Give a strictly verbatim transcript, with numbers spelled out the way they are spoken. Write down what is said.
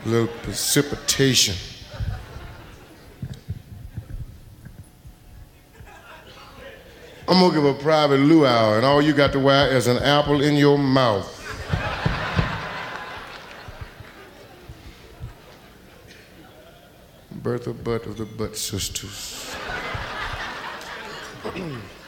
A little precipitation. I'm gonna give a private luau, and all you got to wear is an apple in your mouth. Bertha Butt of the Butt Sisters.